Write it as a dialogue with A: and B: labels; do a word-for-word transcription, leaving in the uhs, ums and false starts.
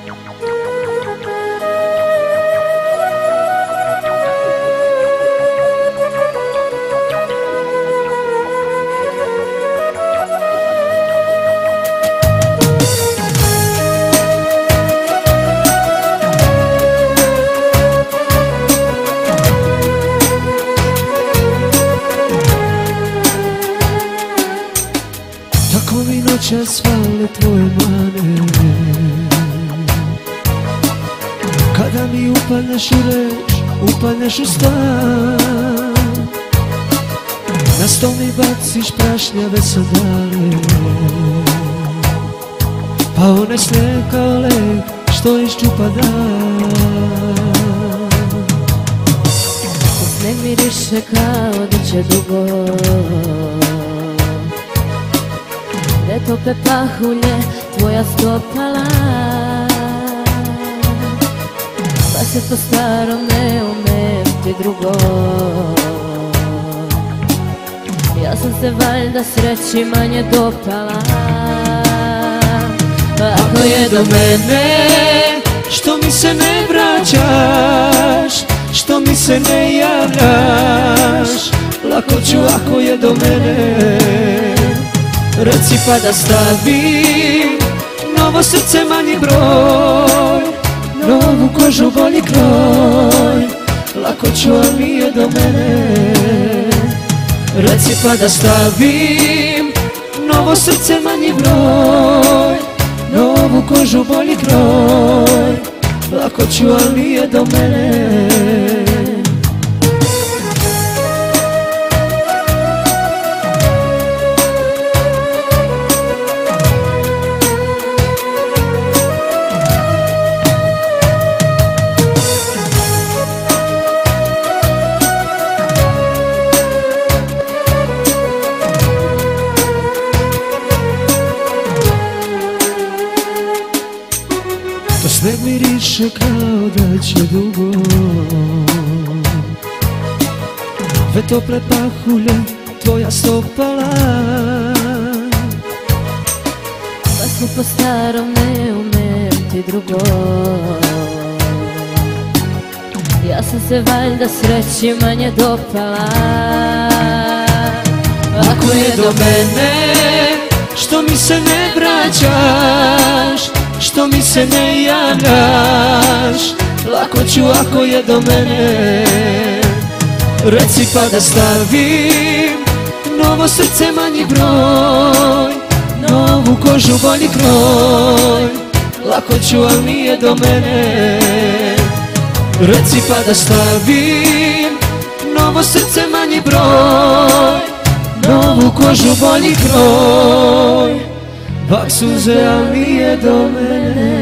A: Tako mi noćas fale tvoje mane, kada mi upadneš u reč, upadneš u stan. Na stol mi baciš prašnjave sandale, pa onaj snijeg kao lek što iščupa dan.
B: Sneg miriše kao da će dugo, gde tope pahulje tvoja stopala, pa se po starom ne umem ti drugo. Ja sam se valjda sreći manje dopala.
A: Ako je do mene, što mi se ne vraćaš, što mi se ne javljaš, lako ću ako je do mene. Reci pa da stavim novo srce, manji broj, novu kožu, bolji kroj, lako ću a nije do mene. Reci pa da stavim novo srce, manji broj, novu kožu, bolji kroj, lako ću a nije do mene. To sneg miriše kao da će dugo, dve tople pahulje tvoja stopala,
B: pa smo po starom ne umem ti drugo. Ja sam se valjda sreći manje dopala.
A: Ako je do mene, što mi se ne vraćaš, što mi se ne javljaš, lako ću ako je do mene. Reci pa da stavim novo srce, manji broj, novu kožu, bolji kroj, lako ću al nije do mene. Reci pa da stavim novo srce, manji broj, novu kožu, bolji kroj, bak suze, al nije do mene.